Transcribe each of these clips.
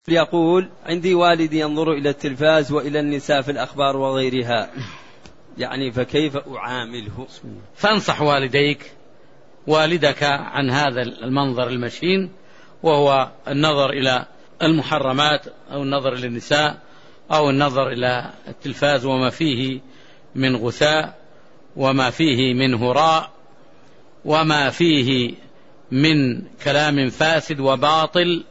يقول: عندي والدي ينظر إلى التلفاز وإلى النساء في الأخبار وغيرها، فكيف أعامله؟ فانصح والدك عن هذا المنظر المشين، وهو النظر إلى المحرمات أو النظر إلى النساء أو النظر إلى التلفاز وما فيه من غثاء وما فيه من هراء وما فيه من كلام فاسد وباطل.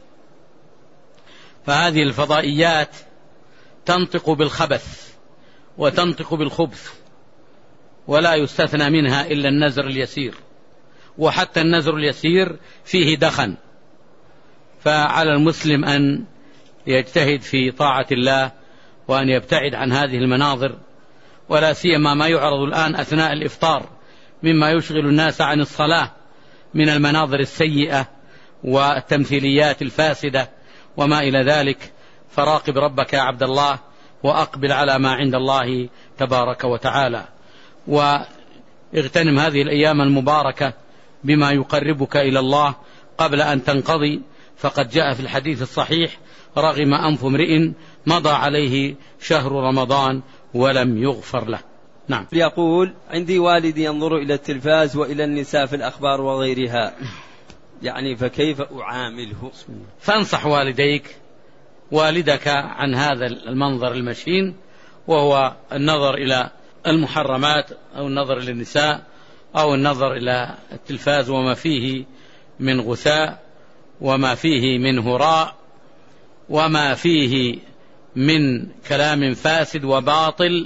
فهذه الفضائيات تنطق بالخبث وتنطق بالخبث، ولا يستثنى منها إلا النزر اليسير، وحتى النزر اليسير فيه دخن. فعلى المسلم أن يجتهد في طاعة الله وأن يبتعد عن هذه المناظر، ولا سيما ما يعرض الآن أثناء الإفطار مما يشغل الناس عن الصلاة من المناظر السيئة والتمثيليات الفاسدة وما إلى ذلك. فراقب ربك يا عبد الله، وأقبل على ما عند الله تبارك وتعالى، واغتنم هذه الأيام المباركة بما يقربك إلى الله قبل أن تنقضي. فقد جاء في الحديث الصحيح: رغم أنف امرئ مضى عليه شهر رمضان ولم يغفر له. نعم. يقول: عندي والدي ينظر إلى التلفاز وإلى النساء في الأخبار وغيرها، فكيف أعامله؟ فانصح والدك عن هذا المنظر المشين، وهو النظر إلى المحرمات أو النظر إلى النساء أو النظر إلى التلفاز وما فيه من غثاء وما فيه من هراء وما فيه من كلام فاسد وباطل.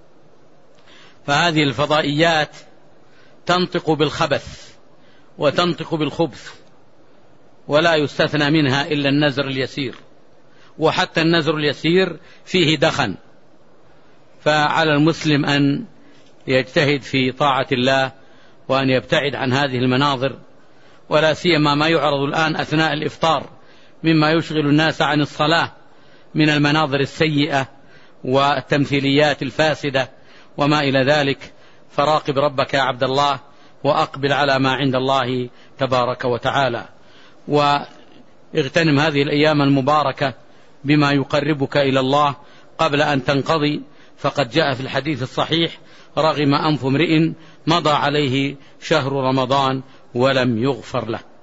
فهذه الفضائيات تنطق بالخبث وتنطق بالخبث، ولا يستثنى منها إلا النزر اليسير، وحتى النزر اليسير فيه دخن. فعلى المسلم أن يجتهد في طاعة الله وأن يبتعد عن هذه المناظر، ولا سيما ما يعرض الآن أثناء الإفطار مما يشغل الناس عن الصلاة من المناظر السيئة والتمثيليات الفاسدة وما إلى ذلك. فراقب ربك يا عبد الله، وأقبل على ما عند الله تبارك وتعالى، واغتنم هذه الأيام المباركة بما يقربك إلى الله قبل أن تنقضي. فقد جاء في الحديث الصحيح: رغم أنف امرئ مضى عليه شهر رمضان ولم يغفر له.